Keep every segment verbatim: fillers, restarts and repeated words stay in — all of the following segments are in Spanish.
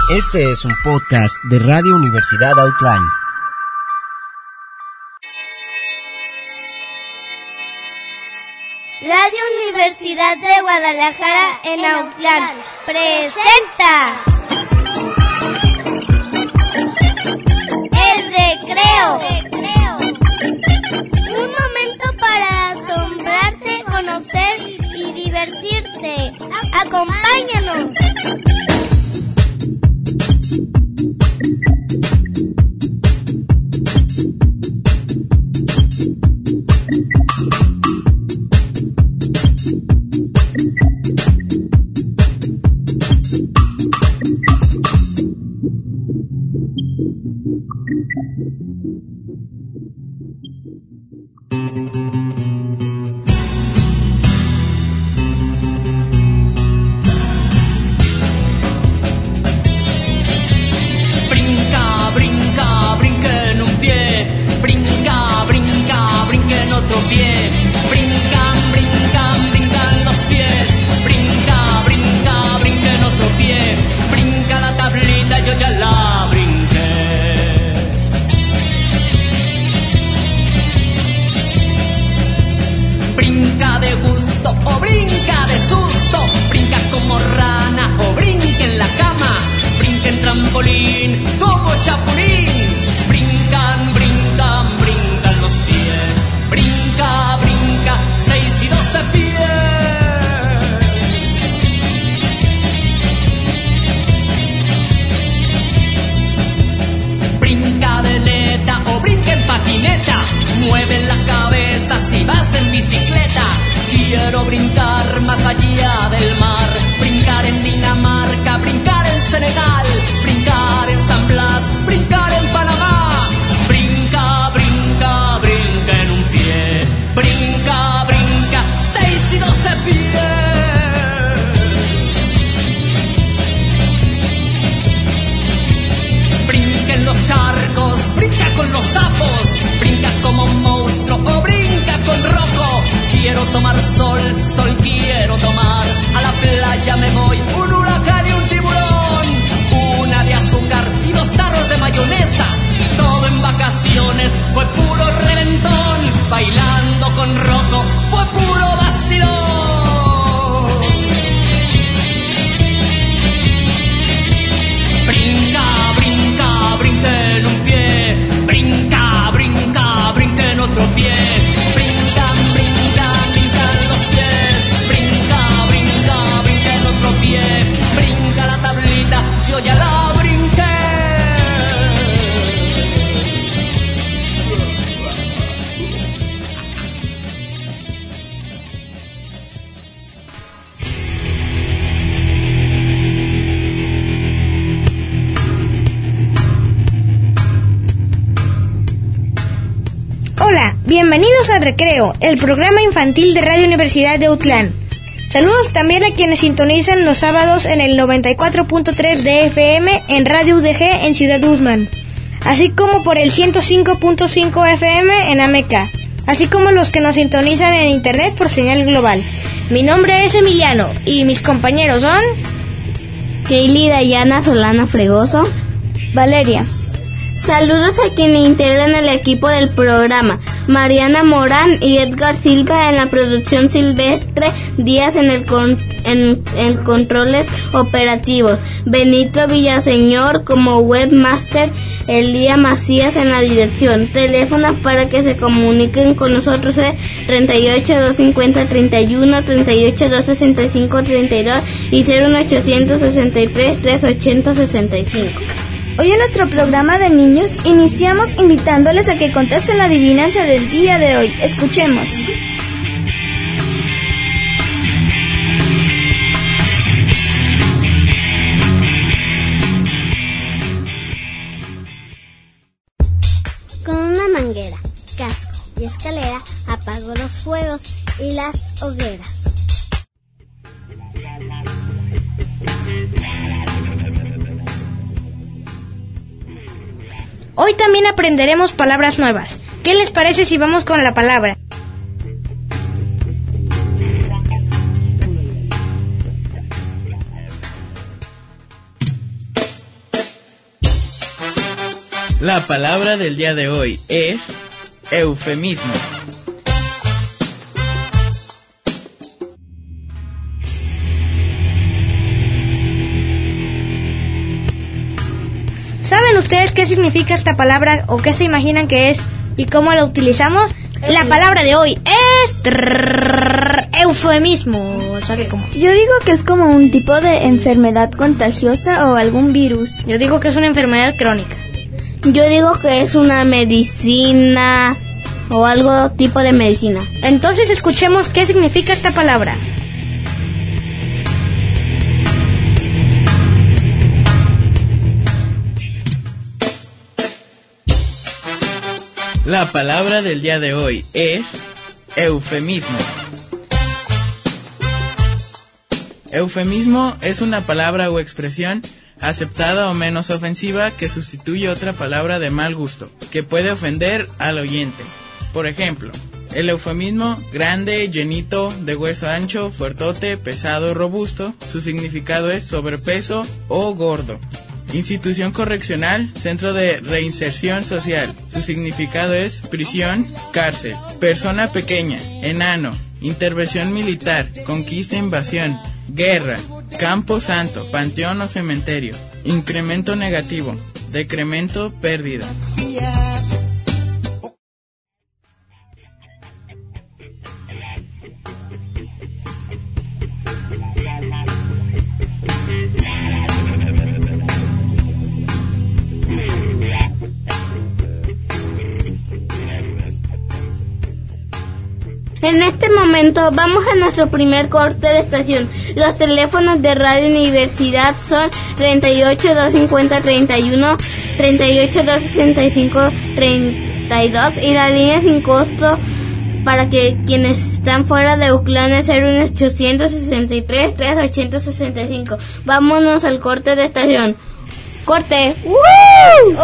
Este es un podcast de Radio Universidad Autlán. Radio Universidad de Guadalajara en Autlán presenta El Recreo. Un momento para asombrarte, conocer y divertirte. Acompáñanos. Como chapulín, brincan, brincan, brincan los pies, brinca, brinca, seis y doce pies. Brinca de neta o brinca en patineta, mueve la cabeza si vas en bicicleta. Quiero brincar más allá del mar, brincar en Dinamarca, brincar en Senegal, brincar en San Blas, brincar en Panamá. Brinca, brinca, brinca en un pie, brinca, brinca, seis y doce pies. Brinca en los charcos, brinca con los sapos, brinca como un monstruo o brinca con Rocco. Quiero tomar sol, sol quiero tomar, a la playa me voy, un huracán y un tiburón, una de azúcar y dos tarros de mayonesa, todo en vacaciones fue puro reventón, bailando con Rocco fue puro vacilón. Brinca, brinca, brinca en un pie, brinca, brinca, brinca en otro pie. Brinca la tablita, yo ya la brinqué. Hola, bienvenidos al Recreo, el programa infantil de Radio Universidad de Autlán. Saludos también a quienes sintonizan los sábados en el noventa y cuatro punto tres de F M en Radio U D G en Ciudad Guzmán, así como por el ciento cinco punto cinco F M en Ameca, así como los que nos sintonizan en internet por señal global. Mi nombre es Emiliano y mis compañeros son Kaylee Dayana Solana Fregoso, Valeria. Saludos a quienes integran el equipo del programa: Mariana Morán y Edgar Silva en la producción, Silvestre Díaz en el con, en el controles operativos, Benito Villaseñor como webmaster, Elía Macías en la dirección. Teléfono para que se comuniquen con nosotros es treinta y ocho, doscientos cincuenta, treinta y uno, treinta y ocho, doscientos sesenta y cinco, treinta y dos y cero uno ochocientos sesenta y tres, trescientos ochenta, sesenta y cinco. Hoy en nuestro programa de niños iniciamos invitándoles a que contesten la adivinanza del día de hoy. Escuchemos. Con una manguera, casco y escalera apagó los fuegos y las hogueras. Hoy también aprenderemos palabras nuevas. ¿Qué les parece si vamos con la palabra? La palabra del día de hoy es eufemismo. ¿Saben ustedes qué significa esta palabra o qué se imaginan que es y cómo la utilizamos? La palabra de hoy es trrr, eufemismo. ¿Sabe cómo? Yo digo que es como un tipo de enfermedad contagiosa o algún virus. Yo digo que es una enfermedad crónica. Yo digo que es una medicina o algo tipo de medicina. Entonces escuchemos qué significa esta palabra. La palabra del día de hoy es eufemismo. Eufemismo es una palabra o expresión aceptada o menos ofensiva que sustituye otra palabra de mal gusto, que puede ofender al oyente. Por ejemplo, el eufemismo grande, llenito, de hueso ancho, fuertote, pesado, robusto, su significado es sobrepeso o gordo. Institución correccional, centro de reinserción social. Su significado es prisión, cárcel. Persona pequeña, enano. Intervención militar, conquista, invasión. Guerra, campo santo, panteón o cementerio. Incremento negativo, decremento, pérdida. En este momento vamos a nuestro primer corte de estación. Los teléfonos de Radio Universidad son treinta y ocho, doscientos cincuenta, treinta y uno, treinta y ocho, doscientos sesenta y cinco, treinta y dos y la línea sin costo para que quienes están fuera de Uclán es cero uno ochocientos sesenta y tres, trescientos ochenta, sesenta y cinco. Vámonos al corte de estación. ¡Corte! ¡Woo!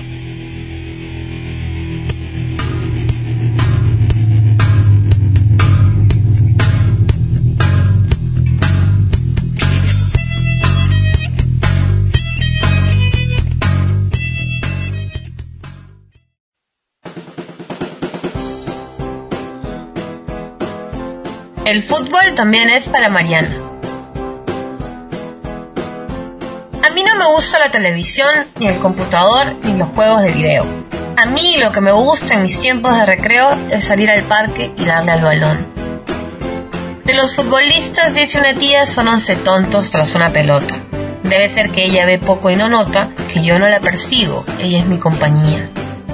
El fútbol también es para Mariana. A mí no me gusta la televisión, ni el computador, ni los juegos de video. A mí lo que me gusta en mis tiempos de recreo es salir al parque y darle al balón. De los futbolistas, dice una tía, son once tontos tras una pelota. Debe ser que ella ve poco y no nota que yo no la persigo, ella es mi compañía.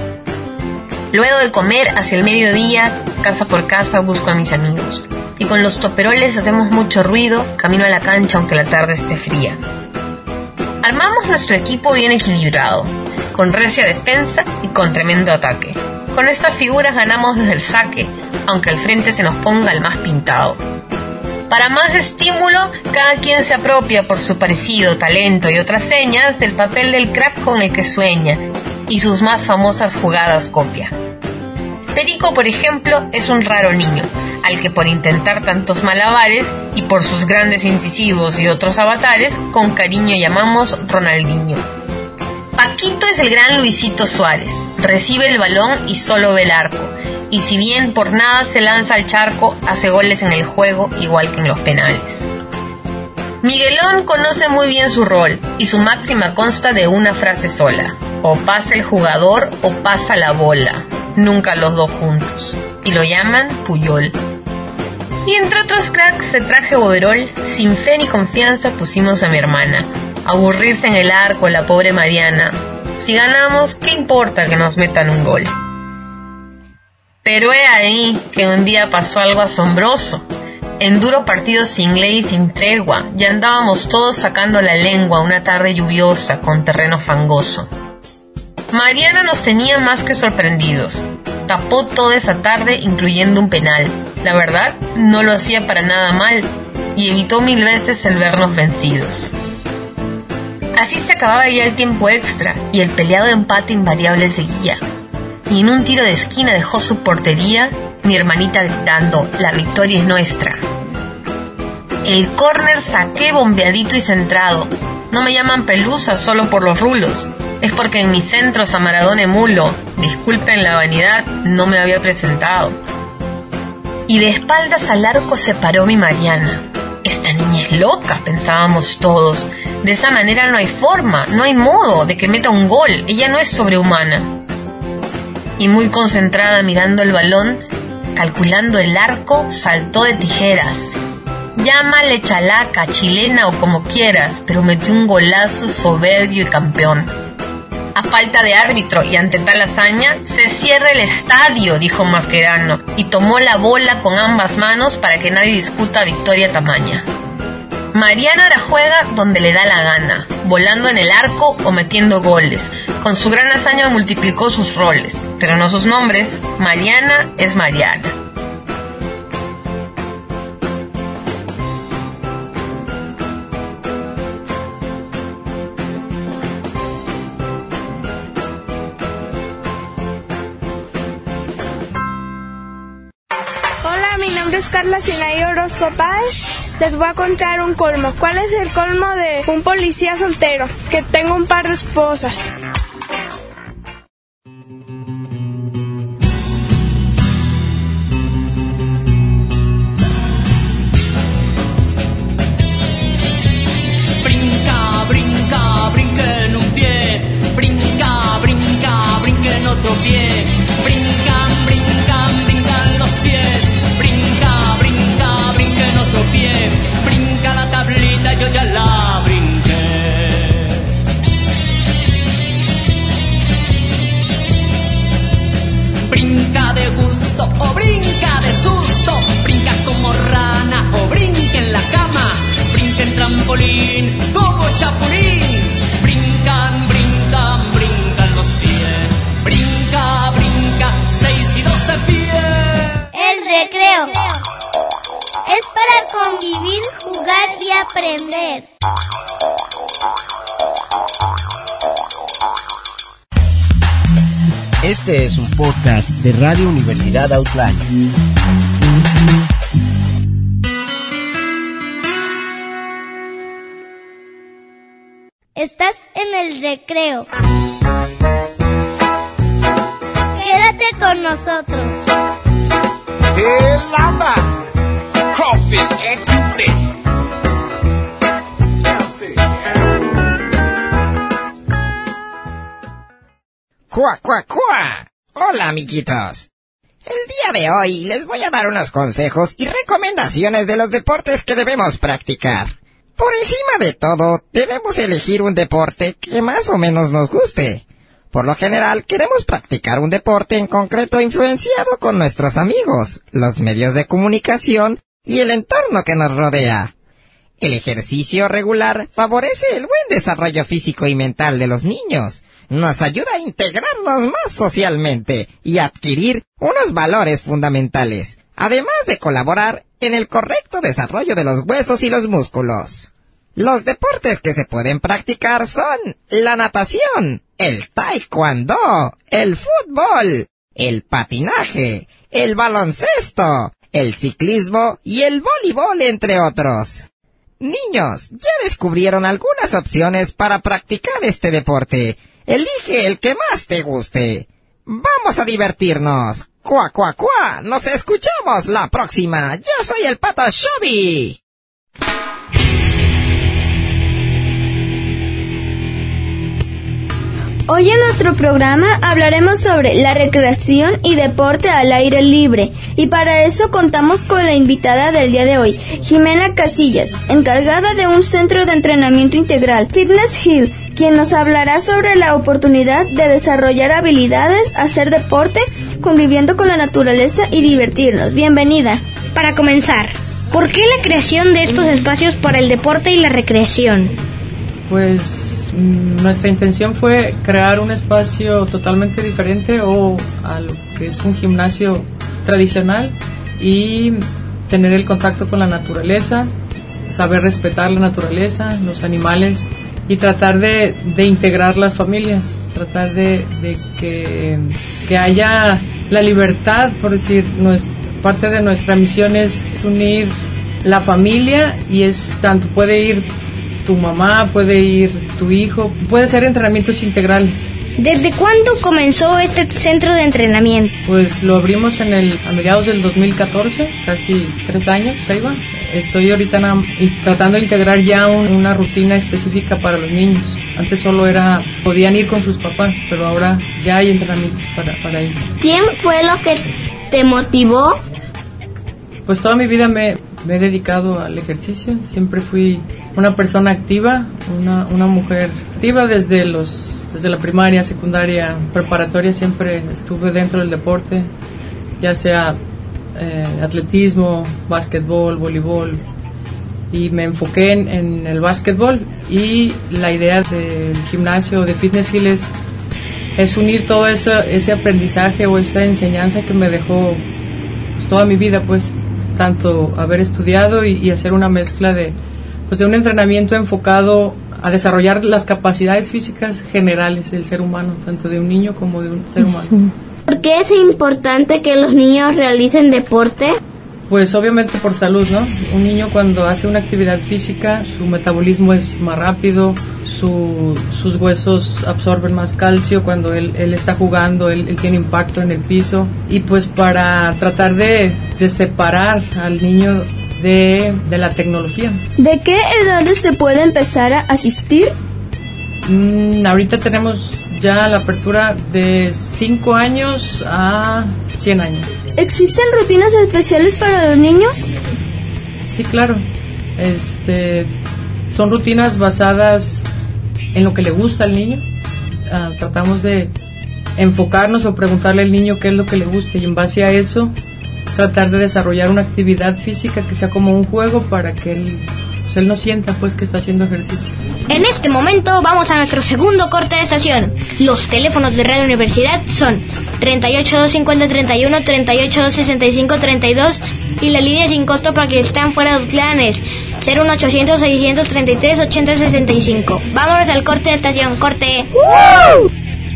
Luego de comer, hacia el mediodía, casa por casa busco a mis amigos. Y con los toperoles hacemos mucho ruido, camino a la cancha aunque la tarde esté fría. Armamos nuestro equipo bien equilibrado, con recia defensa y con tremendo ataque. Con estas figuras ganamos desde el saque, aunque al frente se nos ponga el más pintado. Para más estímulo, cada quien se apropia por su parecido, talento y otras señas del papel del crack con el que sueña, y sus más famosas jugadas copia. Perico, por ejemplo, es un raro niño, al que por intentar tantos malabares y por sus grandes incisivos y otros avatares, con cariño llamamos Ronaldinho. Paquito es el gran Luisito Suárez, recibe el balón y solo ve el arco, y si bien por nada se lanza al charco, hace goles en el juego igual que en los penales. Miguelón conoce muy bien su rol, y su máxima consta de una frase sola: o pasa el jugador o pasa la bola, nunca los dos juntos, y lo llaman Puyol. Y entre otros cracks de traje overol, sin fe ni confianza pusimos a mi hermana, a aburrirse en el arco la pobre Mariana. Si ganamos, ¿qué importa que nos metan un gol? Pero he ahí que un día pasó algo asombroso. En duro partido sin ley y sin tregua, ya andábamos todos sacando la lengua una tarde lluviosa con terreno fangoso. Mariana nos tenía más que sorprendidos. Tapó toda esa tarde, incluyendo un penal. La verdad, no lo hacía para nada mal, y evitó mil veces el vernos vencidos. Así se acababa ya el tiempo extra, y el peleado empate invariable seguía. Y en un tiro de esquina dejó su portería, mi hermanita gritando: la victoria es nuestra. El córner saqué bombeadito y centrado. No me llaman pelusa solo por los rulos. es porque en mi centro San Maradona emulo. Disculpen la vanidad, no me había presentado. Y de espaldas al arco se paró mi Mariana. Esta niña es loca, pensábamos todos. De esa manera no hay forma, no hay modo de que meta un gol. Ella no es sobrehumana. Y muy concentrada mirando el balón, calculando el arco, saltó de tijeras. Llámale chalaca, chilena o como quieras, pero metió un golazo soberbio y campeón. A falta de árbitro y ante tal hazaña, se cierra el estadio, dijo Mascherano, y tomó la bola con ambas manos para que nadie discuta victoria tamaña. Mariana ahora juega donde le da la gana, volando en el arco o metiendo goles. Con su gran hazaña multiplicó sus roles, pero no sus nombres. Mariana es Mariana. Carla Sinaí Orozco Páez. Les voy a contar un colmo. ¿Cuál es el colmo de un policía soltero? Que tenga un par de esposas. Brinca, brinca, brinca en un pie. Brinca, brinca, brinca en otro pie. Brincan, brincan, brincan los pies. Pie, brinca la tablita, yo ya la brinqué. Brinca de gusto o brinca de susto, brinca como rana o brinca en la cama, brinca en trampolín como chapulín. Brincan, brincan, brincan los pies. Brinca, brinca, seis y doce pies. El recreo es para convivir, jugar y aprender. Este es un podcast de Radio Universidad Outline. Estás en el recreo. Quédate con nosotros. ¡El lamba! Crawfish and two ¡Cuá, cuá, cuá! Hola, amiguitos. El día de hoy les voy a dar unos consejos y recomendaciones de los deportes que debemos practicar. Por encima de todo, debemos elegir un deporte que más o menos nos guste. Por lo general, queremos practicar un deporte en concreto influenciado con nuestros amigos, los medios de comunicación y el entorno que nos rodea. El ejercicio regular favorece el buen desarrollo físico y mental de los niños, nos ayuda a integrarnos más socialmente y a adquirir unos valores fundamentales, además de colaborar en el correcto desarrollo de los huesos y los músculos. Los deportes que se pueden practicar son la natación, el taekwondo, el fútbol, el patinaje, el baloncesto, el ciclismo y el voleibol, entre otros. Niños, ¿ya descubrieron algunas opciones para practicar este deporte? Elige el que más te guste. ¡Vamos a divertirnos! ¡Cuá, cuá, cuá! ¡Nos escuchamos la próxima! ¡Yo soy el Pato Shubi! Hoy en nuestro programa hablaremos sobre la recreación y deporte al aire libre, y para eso contamos con la invitada del día de hoy, Jimena Casillas, encargada de un centro de entrenamiento integral, Fitness Hill, quien nos hablará sobre la oportunidad de desarrollar habilidades, hacer deporte, conviviendo con la naturaleza y divertirnos. Bienvenida. Para comenzar, ¿por qué la creación de estos espacios para el deporte y la recreación? Pues nuestra intención fue crear un espacio totalmente diferente o a lo que es un gimnasio tradicional y tener el contacto con la naturaleza, saber respetar la naturaleza, los animales y tratar de, de integrar las familias, tratar de, de que, que haya la libertad, por decir, nuestra, parte de nuestra misión es unir la familia y es tanto puede ir tu mamá, puede ir tu hijo, puede ser entrenamientos integrales. ¿Desde cuándo comenzó este centro de entrenamiento? Pues lo abrimos en el, a mediados del dos mil catorce, casi tres años, ahí va. Estoy ahorita na, tratando de integrar ya un, una rutina específica para los niños. Antes solo era, podían ir con sus papás, pero ahora ya hay entrenamientos para, para ellos. ¿Quién fue lo que te motivó? Pues toda mi vida me, me he dedicado al ejercicio. Siempre fui una persona activa, una, una mujer activa desde los desde la primaria, secundaria, preparatoria. Siempre estuve dentro del deporte, ya sea eh, atletismo, básquetbol, voleibol, y me enfoqué en, en el básquetbol. Y la idea del gimnasio de Fitness Hill es, es unir todo eso, ese aprendizaje o esa enseñanza que me dejó pues, toda mi vida, pues tanto haber estudiado y, y hacer una mezcla de, pues, de un entrenamiento enfocado a desarrollar las capacidades físicas generales del ser humano, tanto de un niño como de un ser humano. ¿Por qué es importante que los niños realicen deporte? Pues obviamente por salud, ¿no? Un niño cuando hace una actividad física, su metabolismo es más rápido, su, sus huesos absorben más calcio cuando él, él está jugando, él, él tiene impacto en el piso. Y pues para tratar de, de separar al niño de, de la tecnología. ¿De qué edades se puede empezar a asistir? Mm, ahorita tenemos ya la apertura de cinco años a cien años. ¿Existen rutinas especiales para los niños? Sí, claro. Este, son rutinas basadas en lo que le gusta al niño. Uh, tratamos de enfocarnos o preguntarle al niño qué es lo que le gusta y en base a eso tratar de desarrollar una actividad física que sea como un juego para que él, pues él no sienta pues que está haciendo ejercicio. En este momento vamos a nuestro segundo corte de estación. Los teléfonos de Radio Universidad son treinta y ocho, doscientos cincuenta, treinta y uno, treinta y ocho, doscientos sesenta y cinco, treinta y dos y la línea sin costo para que estén fuera de Utlán es cero uno ochocientos, seiscientos treinta y tres, ochenta sesenta y cinco. Vámonos al corte de estación. ¡Corte! ¡Woo!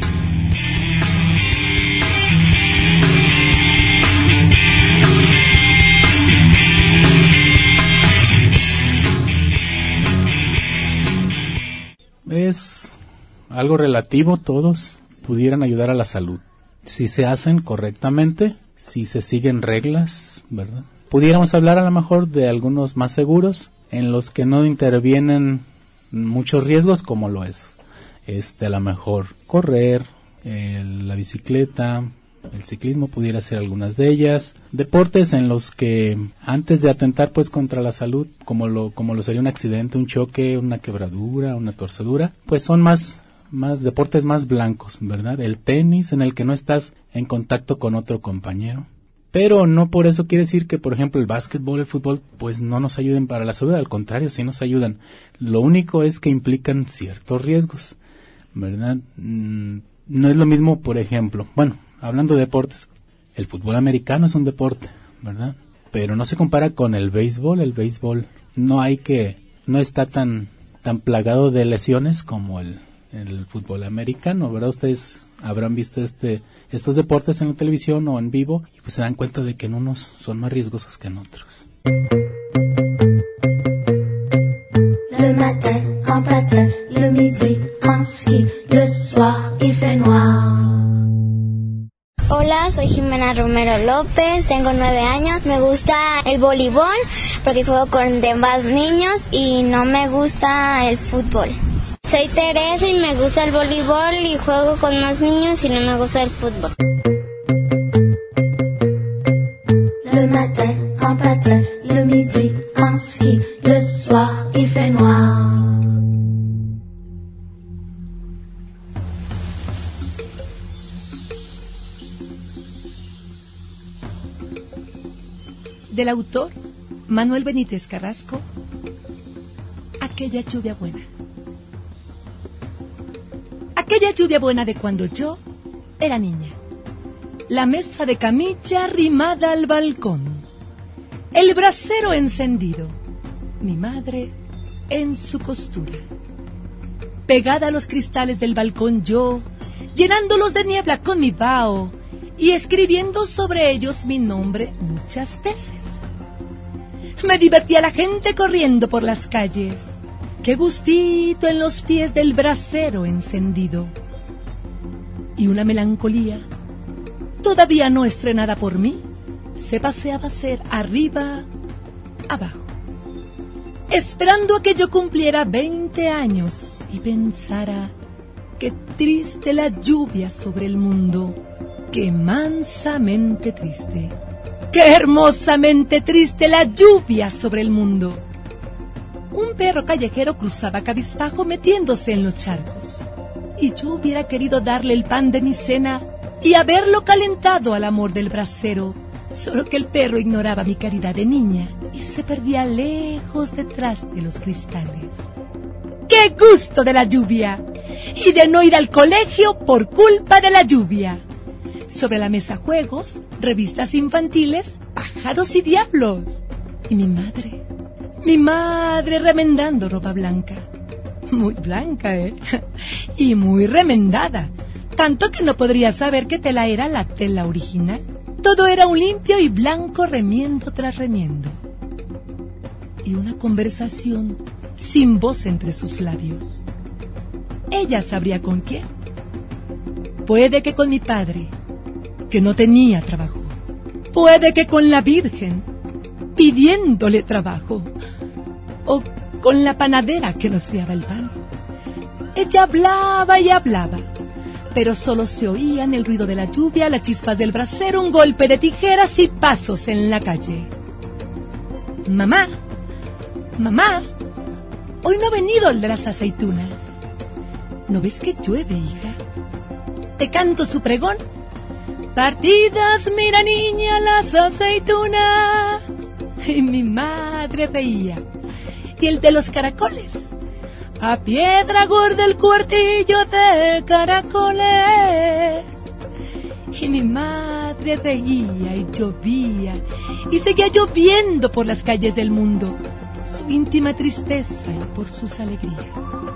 Es algo relativo, todos pudieran ayudar a la salud. Si se hacen correctamente, si se siguen reglas, ¿verdad? Pudiéramos hablar a lo mejor de algunos más seguros, en los que no intervienen muchos riesgos, como lo es, este, a lo mejor correr, eh, la bicicleta, el ciclismo pudiera ser algunas de ellas, deportes en los que antes de atentar pues contra la salud, como lo como lo sería un accidente, un choque, una quebradura, una torcedura, pues son más más deportes más blancos, ¿verdad? El tenis, en el que no estás en contacto con otro compañero. Pero no por eso quiere decir que, por ejemplo, el básquetbol, el fútbol, pues no nos ayuden para la salud, al contrario, sí nos ayudan. Lo único es que implican ciertos riesgos, ¿verdad? Mm, no es lo mismo, por ejemplo, bueno, hablando de deportes, el fútbol americano es un deporte, ¿verdad? Pero no se compara con el béisbol. El béisbol no hay que, no está tan, tan plagado de lesiones como el, el fútbol americano, ¿verdad? Ustedes habrán visto este, estos deportes en la televisión o en vivo y pues se dan cuenta de que en unos son más riesgosos que en otros. Le matin en patin, le midi en ski, le soir il fait noir. Hola, soy Jimena Romero López, tengo nueve años, me gusta el voleibol porque juego con demás niños y no me gusta el fútbol. Soy Teresa y me gusta el voleibol y juego con más niños y no me gusta el fútbol. Le matin en patin, le midi en ski, le soir il fait noir. Del autor Manuel Benítez Carrasco, Aquella lluvia buena. Aquella lluvia buena de cuando yo era niña. La mesa de camilla arrimada al balcón. El brasero encendido. Mi madre en su costura. Pegada a los cristales del balcón yo, llenándolos de niebla con mi vaho y escribiendo sobre ellos mi nombre muchas veces. Me divertía la gente corriendo por las calles. qué gustito en los pies del brasero encendido. Y una melancolía, todavía no estrenada por mí, se paseaba a ser arriba, abajo, esperando a que yo cumpliera veinte años y pensara: qué triste la lluvia sobre el mundo, qué mansamente triste, qué hermosamente triste la lluvia sobre el mundo. Un perro callejero cruzaba cabizbajo metiéndose en los charcos, y yo hubiera querido darle el pan de mi cena y haberlo calentado al amor del brasero, solo que el perro ignoraba mi caridad de niña y se perdía lejos detrás de los cristales. ¡Qué gusto de la lluvia! Y de no ir al colegio por culpa de la lluvia. Sobre la mesa juegos, revistas infantiles, pájaros y diablos. Y mi madre, mi madre remendando ropa blanca. Muy blanca, ¿eh? Y muy remendada. Tanto que no podría saber qué tela era la tela original. Todo era un limpio y blanco remiendo tras remiendo. Y una conversación sin voz entre sus labios. Ella sabría con quién. Puede que con mi padre, que no tenía trabajo. Puede que con la Virgen, pidiéndole trabajo. O con la panadera que nos fiaba el pan. Ella hablaba y hablaba, pero solo se oían el ruido de la lluvia, las chispas del brasero, un golpe de tijeras y pasos en la calle. Mamá, mamá, hoy no ha venido el de las aceitunas. ¿No ves que llueve, hija? Te canto su pregón. Partidas, mira niña, las aceitunas. Y mi madre reía. Y el de los caracoles. A piedra gorda el cuartillo de caracoles. Y mi madre reía y llovía. Y seguía lloviendo por las calles del mundo. Su íntima tristeza y por sus alegrías.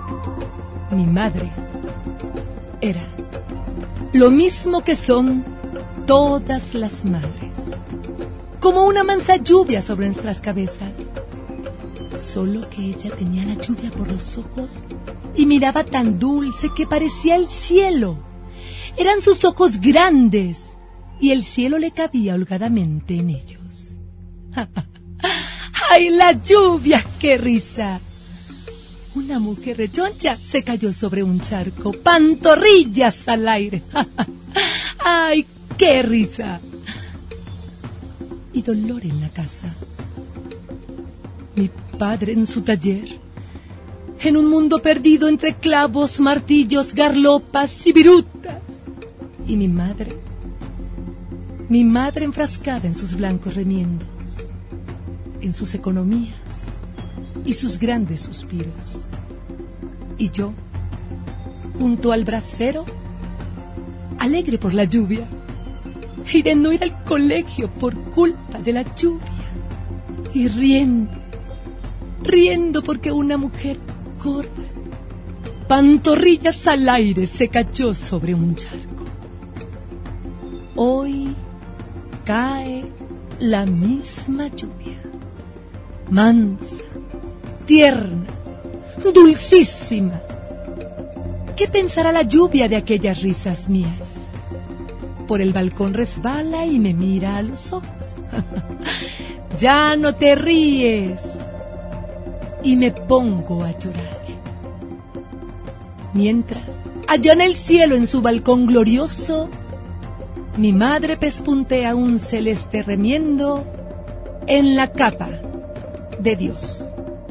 Mi madre era lo mismo que son todas las madres. Como una mansa lluvia sobre nuestras cabezas. Solo que ella tenía la lluvia por los ojos y miraba tan dulce que parecía el cielo. Eran sus ojos grandes y el cielo le cabía holgadamente en ellos. ¡Ay, la lluvia! ¡Qué risa! Una mujer rechoncha se cayó sobre un charco, pantorrillas al aire. ¡Ay, qué risa! Y dolor en la casa. Mi padre en su taller, en un mundo perdido entre clavos, martillos, garlopas y virutas. Y mi madre, mi madre enfrascada en sus blancos remiendos, en sus economías y sus grandes suspiros. Y yo, junto al brasero, alegre por la lluvia, y de no ir al colegio por culpa de la lluvia, y riendo, riendo porque una mujer gorda, pantorrillas al aire, se cayó sobre un charco. Hoy cae la misma lluvia, mansa, tierna, dulcísima. ¿Qué pensará la lluvia de aquellas risas mías? Por el balcón resbala y me mira a los ojos. Ya no te ríes. Y me pongo a llorar. Mientras, allá en el cielo, en su balcón glorioso, mi madre pespuntea un celeste remiendo en la capa de Dios.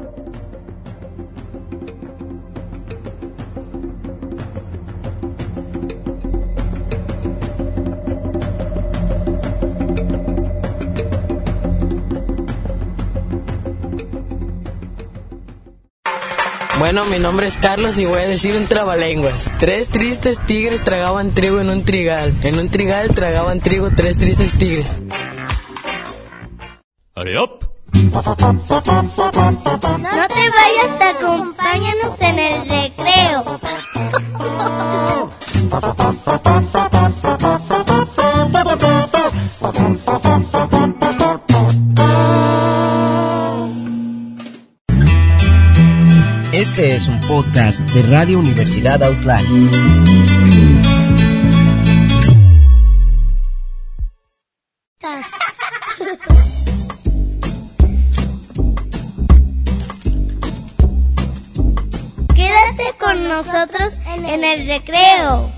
Bueno, mi nombre es Carlos y voy a decir un trabalenguas. Tres tristes tigres tragaban trigo en un trigal. En un trigal tragaban trigo tres tristes tigres. Hurry up. No te vayas, acompáñanos en el recreo. Este es un podcast de Radio Universidad Autlán. Quédate con nosotros en el recreo.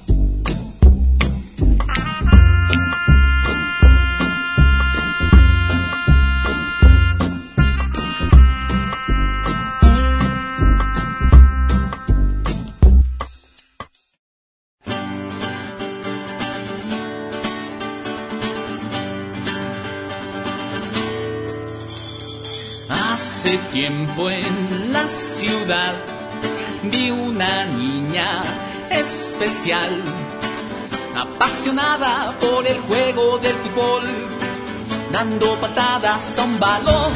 Hace tiempo en la ciudad vi una niña especial, apasionada por el juego del fútbol, dando patadas a un balón.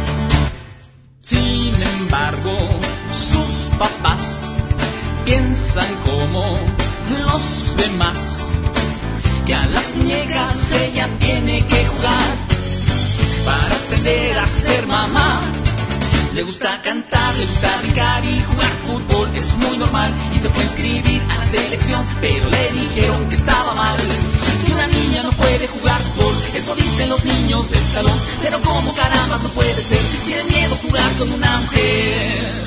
Sin embargo, sus papás piensan como los demás, que a las muñecas ella tiene que jugar para aprender a ser mamá. Le gusta cantar, le gusta brincar y jugar fútbol, es muy normal y se fue a inscribir a la selección, pero le dijeron que estaba mal, que una niña no puede jugar fútbol, eso dicen los niños del salón, pero como caramba no puede ser, tiene miedo jugar con una mujer.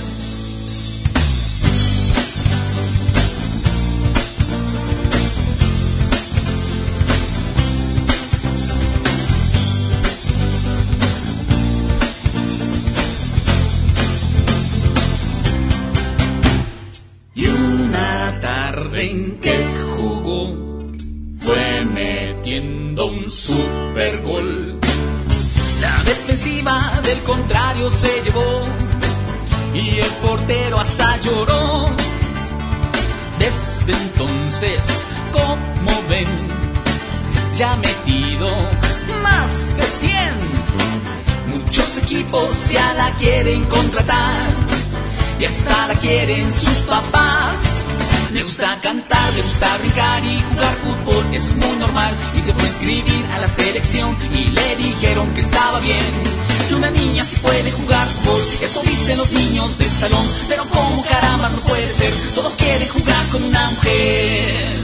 En que jugó fue metiendo un super gol. La defensiva del contrario se llevó y el portero hasta lloró. Desde entonces, como ven, ya ha metido más de cien. Muchos equipos ya la quieren contratar y hasta la quieren sus papás. Le gusta cantar, le gusta brincar y jugar fútbol, es muy normal y se fue a inscribir a la selección y le dijeron que estaba bien, que una niña sí puede jugar fútbol, eso dicen los niños del salón, pero como caramba no puede ser, todos quieren jugar con una mujer.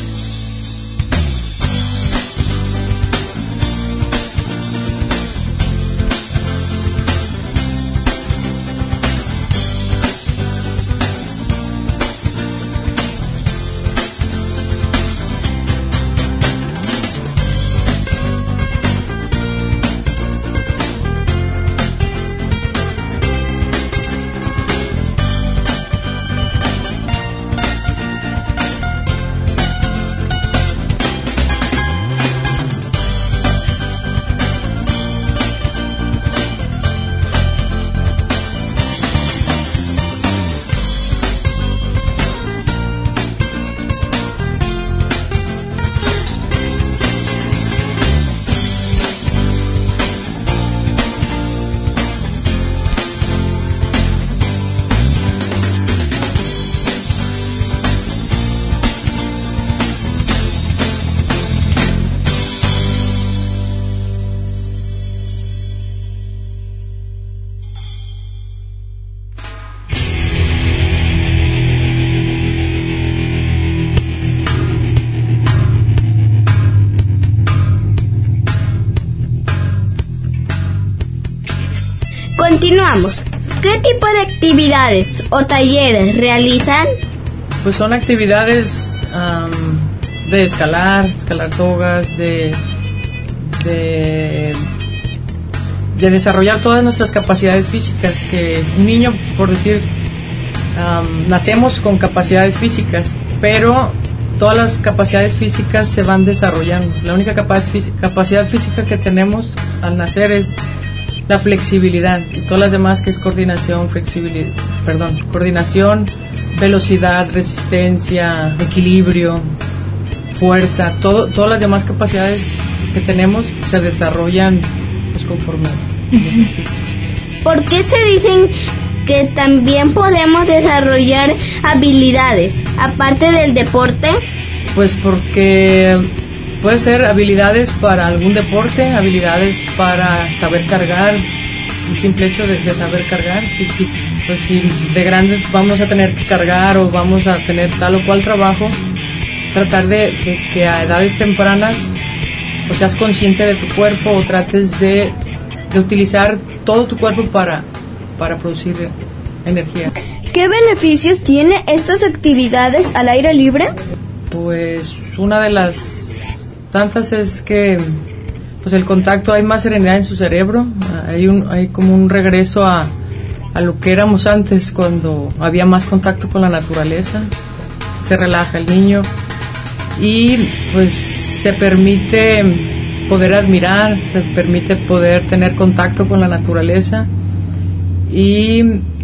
Continuamos. ¿Qué tipo de actividades o talleres realizan? Pues son actividades um, de escalar, escalar sogas, de, de, de desarrollar todas nuestras capacidades físicas. Que un niño, por decir, um, nacemos con capacidades físicas, pero todas las capacidades físicas se van desarrollando. La única capacidad física que tenemos al nacer es la flexibilidad, y todas las demás, que es coordinación, flexibilidad, perdón, coordinación, velocidad, resistencia, equilibrio, fuerza, todo, todas las demás capacidades que tenemos se desarrollan pues, conforme el ejercicio. ¿Por qué se dicen que también podemos desarrollar habilidades aparte del deporte? Pues porque puede ser habilidades para algún deporte, habilidades para saber cargar, el simple hecho de, de saber cargar. Si, si pues si de grandes vamos a tener que cargar o vamos a tener tal o cual trabajo, tratar de, de que a edades tempranas pues seas consciente de tu cuerpo o trates de, de utilizar todo tu cuerpo para, para producir energía. ¿Qué beneficios tiene estas actividades al aire libre? Pues una de las tantas es que pues el contacto, hay más serenidad en su cerebro, hay, un, hay como un regreso a, a lo que éramos antes cuando había más contacto con la naturaleza, se relaja el niño y pues se permite poder admirar, se permite poder tener contacto con la naturaleza y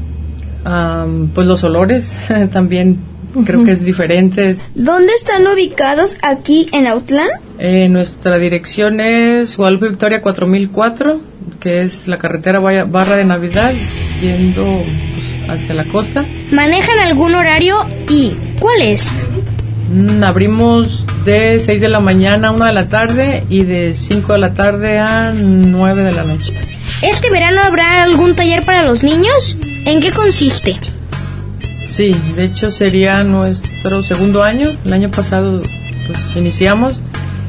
um, pues los olores también creo que es diferente. ¿Dónde están ubicados aquí en Autlán? Eh, nuestra dirección es Guadalupe Victoria cuatro mil cuatro, que es la carretera Barra de Navidad, yendo pues, hacia la costa. ¿Manejan algún horario y cuál es? Mm, abrimos de seis de la mañana a una de la tarde y de cinco de la tarde a nueve de la noche. ¿Este verano habrá algún taller para los niños? ¿En qué consiste? Sí, de hecho sería nuestro segundo año. El año pasado pues iniciamos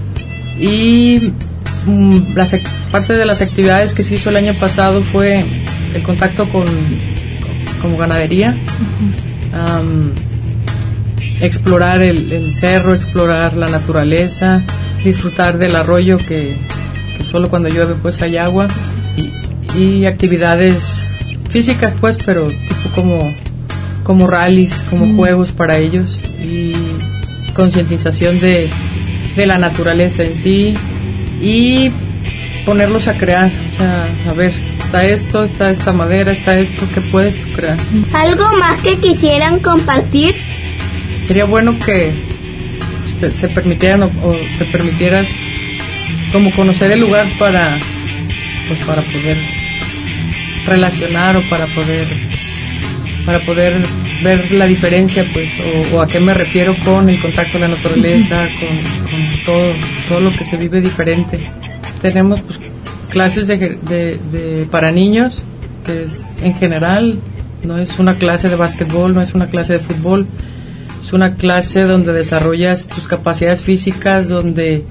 y um, las, parte de las actividades que se hizo el año pasado fue el contacto con, con como ganadería, uh-huh. um, explorar el, el cerro, explorar la naturaleza, disfrutar del arroyo que, que solo cuando llueve pues hay agua y, y actividades físicas pues, pero tipo como como rallies, como mm. juegos para ellos y concientización de, de la naturaleza en sí y ponerlos a crear, o sea, a ver, está esto, está esta madera, está esto, ¿qué puedes crear? ¿Algo más que quisieran compartir? Sería bueno que te, se permitieran o, o te permitieras como conocer el lugar para pues para poder relacionar o para poder para poder ver la diferencia, pues, o, o a qué me refiero con el contacto con la naturaleza, con, con todo, todo lo que se vive diferente. Tenemos pues clases de, de, de para niños, que es en general, no es una clase de básquetbol, no es una clase de fútbol, es una clase donde desarrollas tus capacidades físicas, donde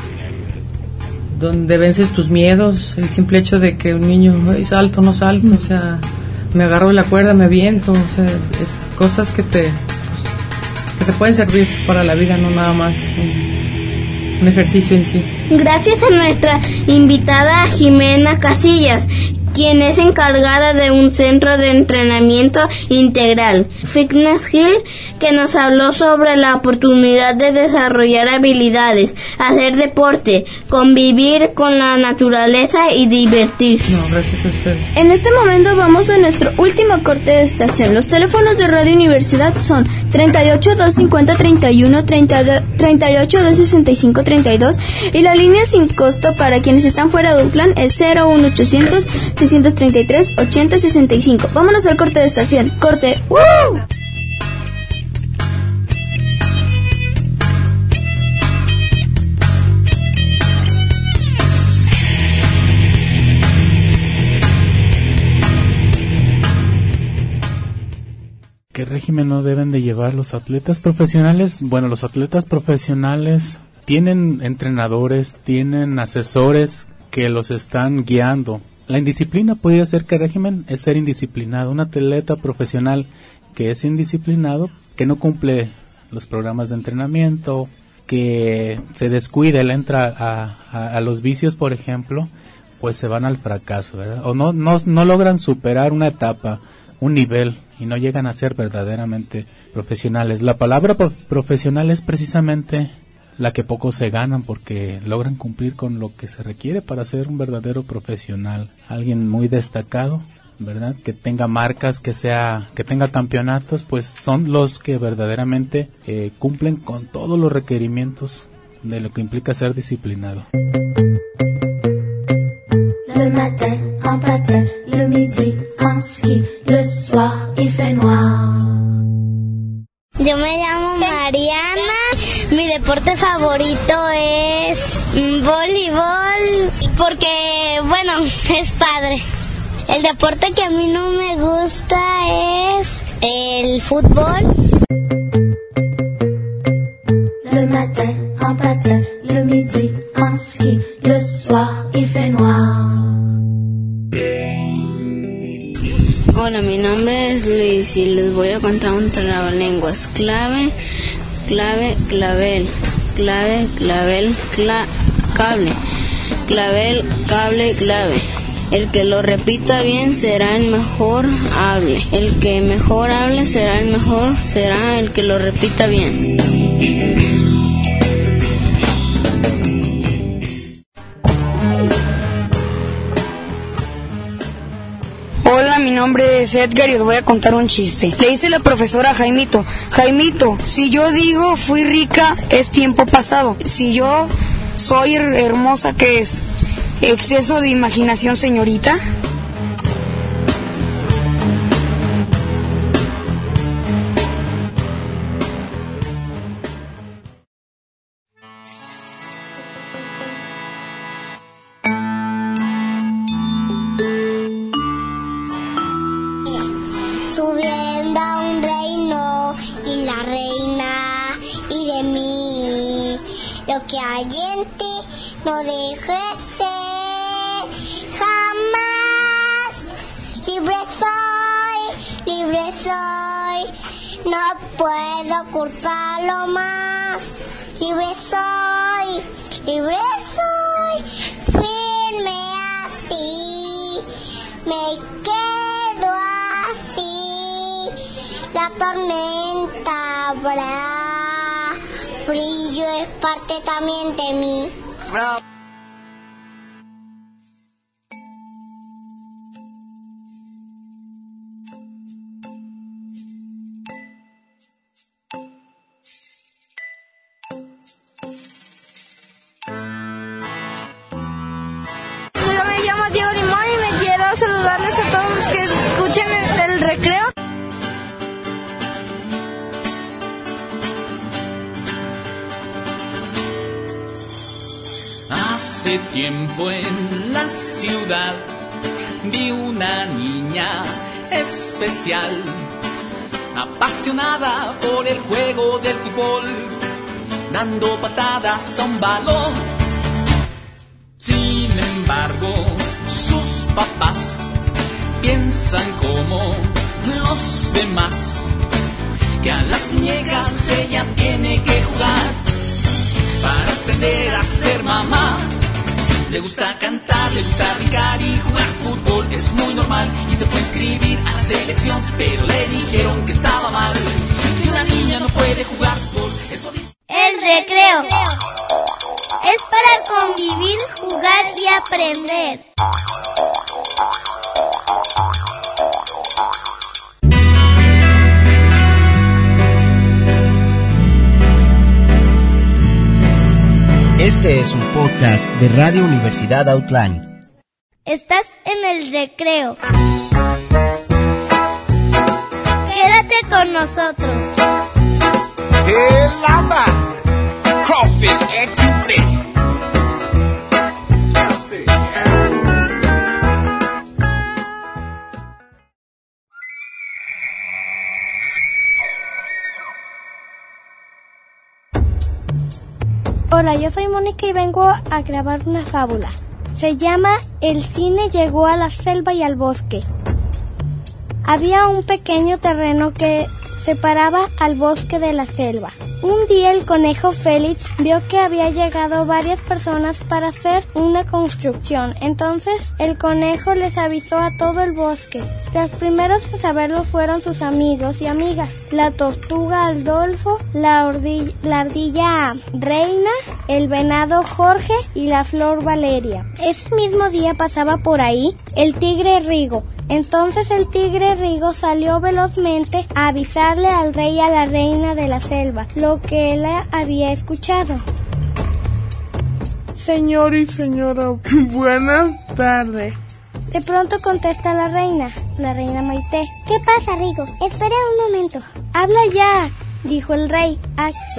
donde vences tus miedos, el simple hecho de que un niño, ay, salto, no salto, o sea, me agarro de la cuerda, me aviento, o sea, es cosas que te que te pueden servir para la vida, no nada más un, un ejercicio en sí. Gracias a nuestra invitada Jimena Casillas, quien es encargada de un centro de entrenamiento integral, Fitness Hill, que nos habló sobre la oportunidad de desarrollar habilidades, hacer deporte, convivir con la naturaleza y divertirse. No, gracias a ustedes. En este momento vamos a nuestro último corte de estación. Los teléfonos de Radio Universidad son treinta y ocho, doscientos cincuenta, treinta y uno, treinta, treinta y ocho, doscientos sesenta y cinco, treinta y dos y la línea sin costo para quienes están fuera de Autlán es cero uno ochocientos, seiscientos treinta y tres, ochenta, sesenta y cinco. Vámonos al corte de estación. Corte. ¡Uh! ¿Qué régimen no deben de llevar los atletas profesionales? Bueno, los atletas profesionales tienen entrenadores, tienen asesores que los están guiando. La indisciplina podría ser que el régimen es ser indisciplinado. Un atleta profesional que es indisciplinado, que no cumple los programas de entrenamiento, que se descuida, él entra a, a, a los vicios, por ejemplo, pues se van al fracaso, ¿verdad? O no, no, no logran superar una etapa, un nivel, y no llegan a ser verdaderamente profesionales. La palabra prof- profesional es precisamente la que pocos se ganan, porque logran cumplir con lo que se requiere para ser un verdadero profesional, alguien muy destacado, ¿verdad? Que tenga marcas, que sea, que tenga campeonatos, pues son los que verdaderamente eh, cumplen con todos los requerimientos de lo que implica ser disciplinado. Le matin en patin, le midi en ski, le soir il fait noir. Yo me llamo Mariana, mi deporte favorito es voleibol porque, bueno, es padre. El deporte que a mí no me gusta es el fútbol. Le matin en patin, le midi en ski, le soir il fait noir. Hola, mi nombre es Luis y les voy a contar un trabalenguas. Clave, clave, clavel, clave, clavel, cla, cable, clavel, cable, clave. El que lo repita bien será el mejor hable. El que mejor hable será el mejor, será el que lo repita bien. Hola, mi nombre es Edgar y os voy a contar un chiste. Le dice la profesora a Jaimito: Jaimito, si yo digo fui rica, es tiempo pasado. Si yo soy hermosa, ¿qué es? ¿Exceso de imaginación, señorita? Subiendo a un reino y la reina y de mí, lo que hay en ti no deje ser jamás. Libre soy, libre soy, no puedo ocultarlo más. Libre soy, libre soy, firme así, me quedo así. La tormenta habrá, brillo es parte también de mí. Bravo. Yo me llamo Diego Limón y me quiero saludarles a todos los que escuchen el, el recreo. Hace tiempo en la ciudad vi una niña especial, apasionada por el juego del fútbol, dando patadas a un balón. Sin embargo, sus papás piensan como los demás, que a las muñecas ella tiene que jugar para aprender a ser mamá. Le gusta cantar, le gusta brincar y jugar fútbol, es muy normal y se fue a inscribir a la selección, pero le dijeron que estaba mal, que una niña no puede jugar fútbol. Eso dice... El recreo es para convivir, jugar y aprender. Este es un podcast de Radio Universidad Outland. Estás en el recreo. Quédate con nosotros. El lamba, crawfish and tuna. Hola, yo soy Mónica y vengo a grabar una fábula. Se llama El cine llegó a la selva y al bosque. Había un pequeño terreno que separaba al bosque de la selva. Un día el conejo Félix vio que había llegado varias personas para hacer una construcción. Entonces el conejo les avisó a todo el bosque. Los primeros en saberlo fueron sus amigos y amigas: la tortuga Adolfo, la, ordilla, la ardilla Reina, el venado Jorge y la flor Valeria. Ese mismo día pasaba por ahí el tigre Rigo. Entonces el tigre Rigo salió velozmente a avisarle al rey y a la reina de la selva lo que él había escuchado. Señor y señora, buenas tardes. De pronto contesta la reina, la reina Maite. ¿Qué pasa, Rigo? Espera un momento. Habla ya, dijo el rey Axel.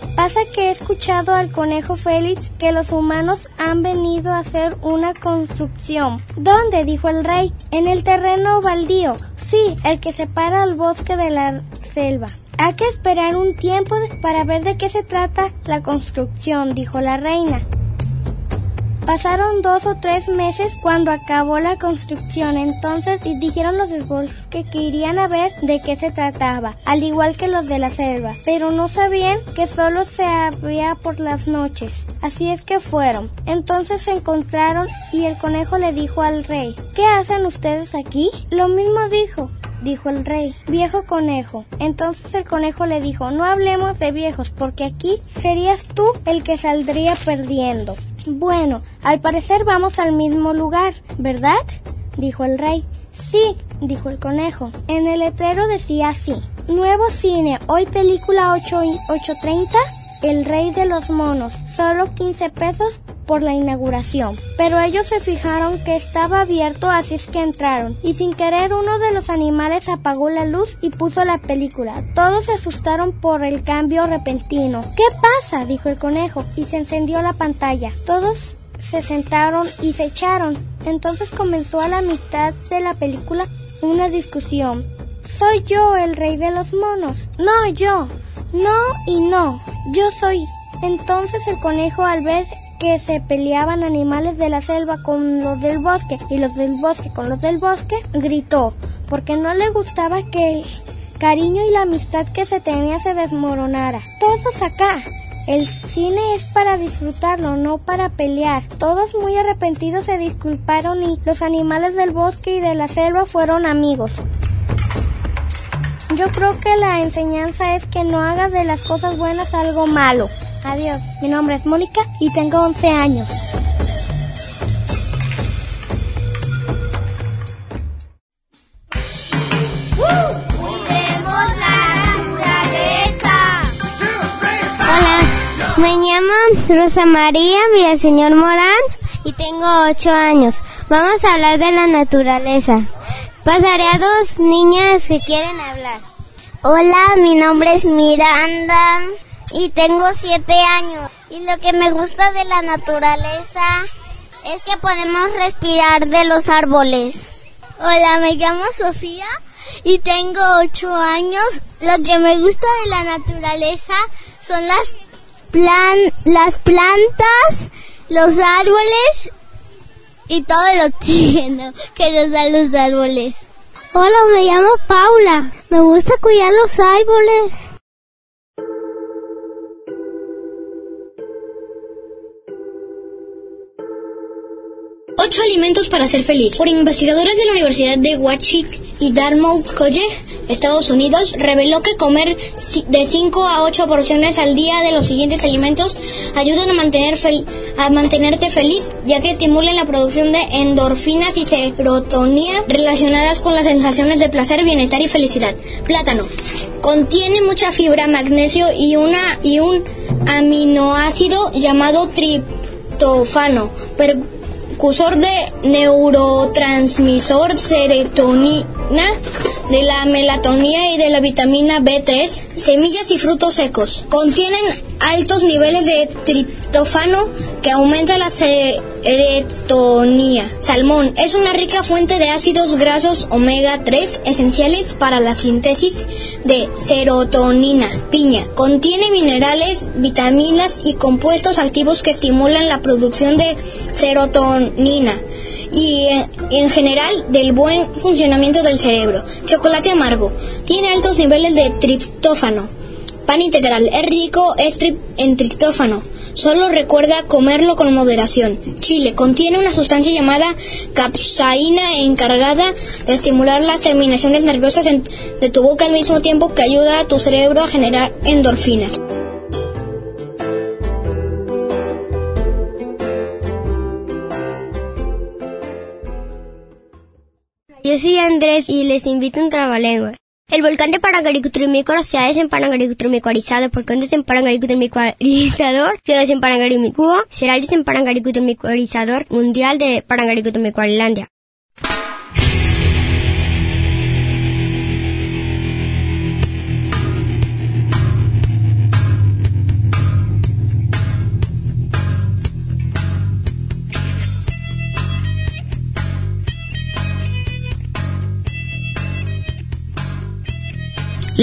Pasa que he escuchado al conejo Félix que los humanos han venido a hacer una construcción. ¿Dónde?, dijo el rey. En el terreno baldío. Sí, el que separa el bosque de la selva. Hay que esperar un tiempo para ver de qué se trata la construcción, dijo la reina. Pasaron dos o tres meses cuando acabó la construcción, entonces dijeron los del bosque que irían a ver de qué se trataba, al igual que los de la selva, pero no sabían que solo se abría por las noches, así es que fueron. Entonces se encontraron y el conejo le dijo al rey: ¿qué hacen ustedes aquí? Lo mismo dijo. Dijo el rey: viejo conejo. Entonces el conejo le dijo: no hablemos de viejos, porque aquí serías tú el que saldría perdiendo. Bueno, al parecer vamos al mismo lugar, ¿verdad?, dijo el rey. Sí, dijo el conejo. En el letrero decía así: nuevo cine, hoy película ocho treinta, El Rey de los Monos, solo quince pesos por la inauguración. Pero ellos se fijaron que estaba abierto, así es que entraron, y sin querer uno de los animales apagó la luz y puso la película. Todos se asustaron por el cambio repentino. ¿Qué pasa?, dijo el conejo, y se encendió la pantalla. Todos se sentaron y se echaron. Entonces comenzó a la mitad de la película una discusión. ¿Soy yo el rey de los monos? No, yo. No y no. Yo soy. Entonces el conejo, al ver que se peleaban animales de la selva con los del bosque y los del bosque con los del bosque, gritó, porque no le gustaba que el cariño y la amistad que se tenía se desmoronara. Todos acá. El cine es para disfrutarlo, no para pelear. Todos muy arrepentidos se disculparon y los animales del bosque y de la selva fueron amigos. Yo creo que la enseñanza es que no hagas de las cosas buenas algo malo. Adiós, mi nombre es Mónica y tengo once años. Hola, me llamo Rosa María Villaseñor Morán y tengo ocho años. Vamos a hablar de la naturaleza. Pasaré a dos niñas que quieren hablar. Hola, mi nombre es Miranda y tengo siete años. Y lo que me gusta de la naturaleza es que podemos respirar de los árboles. Hola, me llamo Sofía y tengo ocho años. Lo que me gusta de la naturaleza son las, plan las plantas, los árboles y todo el oxígeno que nos dan los árboles. Hola, me llamo Paula. Me gusta cuidar los árboles. Ocho alimentos para ser feliz. Por investigadores de la Universidad de Warwick y Dartmouth College, Estados Unidos, reveló que comer de cinco a ocho porciones al día de los siguientes alimentos ayudan a, mantener fel a mantenerte feliz, ya que estimulan la producción de endorfinas y serotonina relacionadas con las sensaciones de placer, bienestar y felicidad. Plátano. Contiene mucha fibra, magnesio y, una, y un aminoácido llamado triptófano, precursor de neurotransmisor serotonina, de la melatonina y de la vitamina B tres. Semillas y frutos secos. Contienen altos niveles de triptófano que aumenta la serotonina. Salmón es una rica fuente de ácidos grasos omega tres esenciales para la síntesis de serotonina. Piña contiene minerales, vitaminas y compuestos activos que estimulan la producción de serotonina y en general del buen funcionamiento del cerebro. Chocolate amargo tiene altos niveles de triptófano. Pan integral es rico en triptófano. Solo recuerda comerlo con moderación. Chile contiene una sustancia llamada capsaicina encargada de estimular las terminaciones nerviosas de tu boca al mismo tiempo que ayuda a tu cerebro a generar endorfinas. Yo soy Andrés y les invito a un trabalengua. El volcán de Parangaricutrumico, la ciudad es Parangaricutrumicuarizado, porque un desemparangaricutrimicuarizador, se desemparangaricuo, será el desemparangaricutrimicuarizador mundial de Parangaricutrumicuarilandia.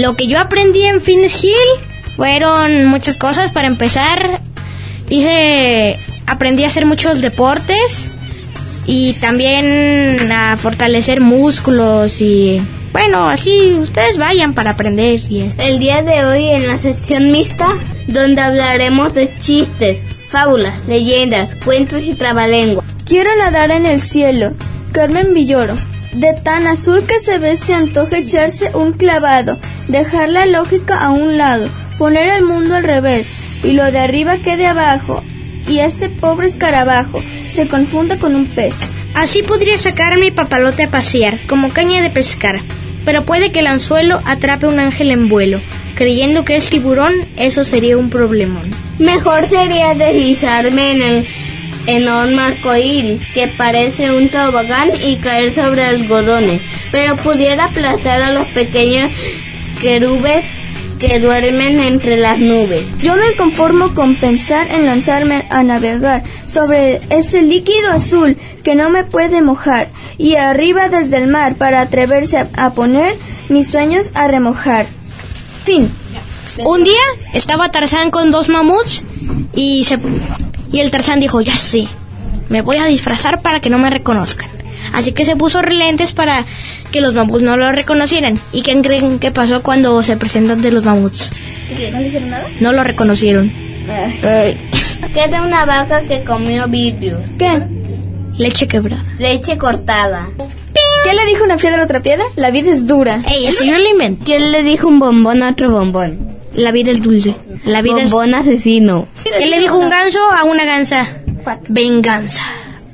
Lo que yo aprendí en Fitness Hill fueron muchas cosas. Para empezar, hice, aprendí a hacer muchos deportes y también a fortalecer músculos y bueno, así ustedes vayan para aprender. Y esto. El día de hoy en la sección mixta, donde hablaremos de chistes, fábulas, leyendas, cuentos y trabalenguas. Quiero nadar en el cielo. Carmen Villoro. De tan azul que se ve se antoja echarse un clavado, dejar la lógica a un lado, poner el mundo al revés, y lo de arriba quede abajo, y este pobre escarabajo se confunda con un pez. Así podría sacar mi papalote a pasear, como caña de pescar, pero puede que el anzuelo atrape un ángel en vuelo. Creyendo que es tiburón, eso sería un problemón. Mejor sería deslizarme en el enorme arco iris que parece un tobogán y caer sobre algodones, pero pudiera aplastar a los pequeños querubes que duermen entre las nubes. Yo me conformo con pensar en lanzarme a navegar sobre ese líquido azul que no me puede mojar, y arriba desde el mar para atreverse a, a poner mis sueños a remojar. Fin. Un día estaba Tarzán con dos mamuts y se y el Tarzán dijo, ya sé, me voy a disfrazar para que no me reconozcan. Así que se puso lentes para que los mamuts no lo reconocieran. ¿Y qué creen que pasó cuando se presentó ante los mamuts? ¿No le hicieron nada? No lo reconocieron. Ay. ¿Qué es de una vaca que comió vidrios? ¿Qué? Leche quebrada. Leche cortada. ¿Qué le dijo una piedra a otra piedra? La vida es dura. Ey, eso yo lo inventé. ¿Quién le dijo un bombón a otro bombón? La vida es dulce. La vida bombón es... asesino. ¿Qué le dijo un ganso a una gansa? Venganza.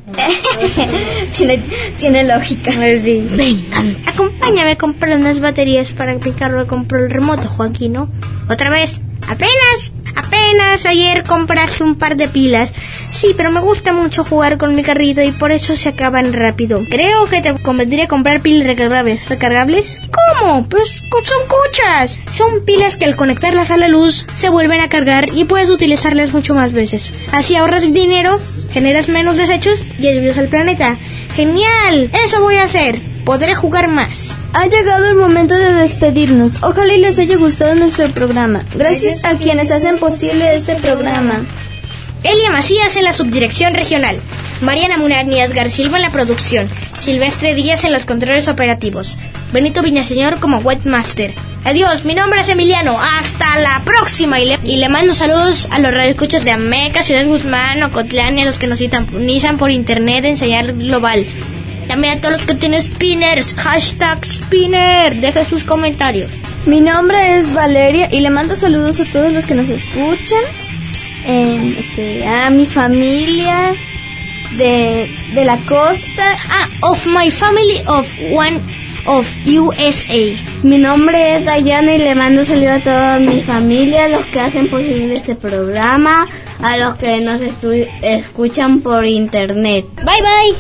tiene, tiene lógica. Sí. Venganza. Acompáñame a comprar unas baterías para mi carro. Compró el remoto, Joaquín, ¿no? Otra vez. Apenas, apenas ayer compraste un par de pilas. Sí, pero me gusta mucho jugar con mi carrito y por eso se acaban rápido. Creo que te convendría comprar pilas recargables. ¿Recargables? ¿Cómo? Pero son cuchas. Son pilas que al conectarlas a la luz se vuelven a cargar y puedes utilizarlas mucho más veces. Así ahorras dinero, generas menos desechos y ayudas al planeta. ¡Genial! Eso voy a hacer. Podré jugar más. Ha llegado el momento de despedirnos. Ojalá y les haya gustado nuestro programa. Gracias a quienes hacen posible este programa. Elia Macías en la subdirección regional, Mariana Morán y Edgar Silva en la producción, Silvestre Díaz en los controles operativos, Benito Villaseñor como webmaster. Adiós, mi nombre es Emiliano, hasta la próxima, y le, y le mando saludos a los radioescuchos de Ameca, Ciudad Guzmán, Ocotlán y a los que nos sintonizan por internet en señal global. También a todos los que tienen spinners, hashtag spinner, dejen sus comentarios. Mi nombre es Valeria y le mando saludos a todos los que nos escuchan. Eh, este, a mi familia de, de la costa. Ah, of my family of one of U S A. Mi nombre es Dayana y le mando saludos a toda mi familia, a los que hacen posible este programa, a los que nos estu- escuchan por internet. Bye bye.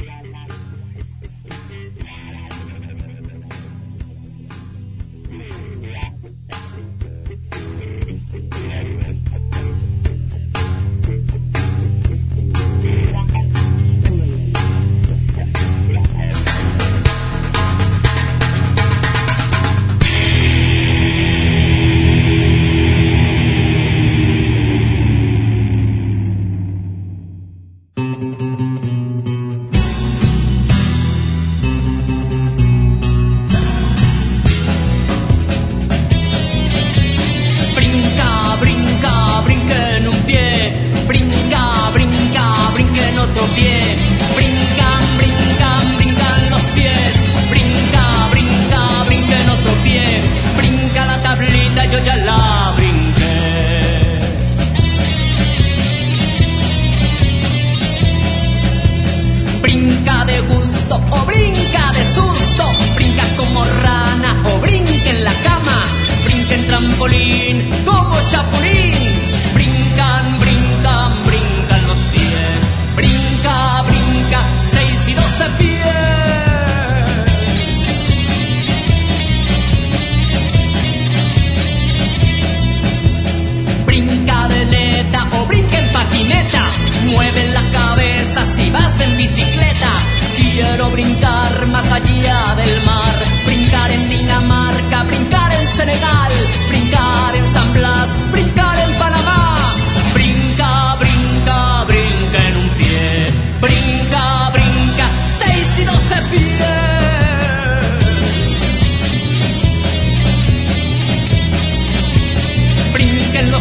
Como chapulín, brincan, brincan, brincan los pies, brinca, brinca, seis y doce pies. Brinca de neta o brinca en patineta, mueve la cabeza si vas en bicicleta. Quiero brincar más allá del mar, brincar en Dinamarca, brincar en Senegal.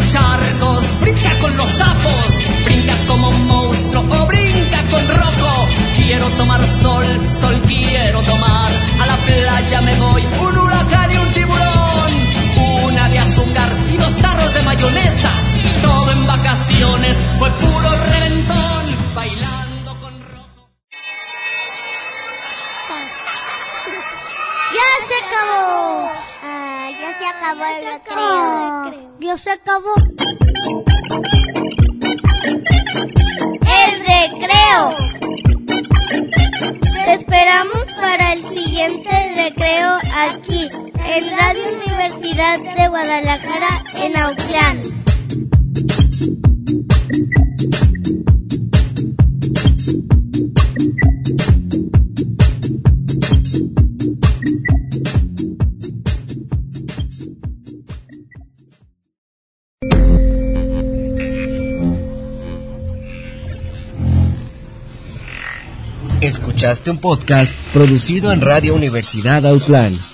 los charcos, brinca con los sapos, brinca como un monstruo o brinca con Rocco. Quiero tomar sol, sol quiero tomar. A la playa me voy, un huracán y un tiburón. Una de azúcar y dos tarros de mayonesa. Todo en vacaciones fue puro reventón. Bailando con Rocco. ¡Ya se acabó! Ah, ya se acabó el recreo. Ya se acabó. ¡El recreo! Te esperamos para el siguiente recreo aquí, en Radio Universidad de Guadalajara, en Autlán. Escuchaste un podcast producido en Radio Universidad Autlán.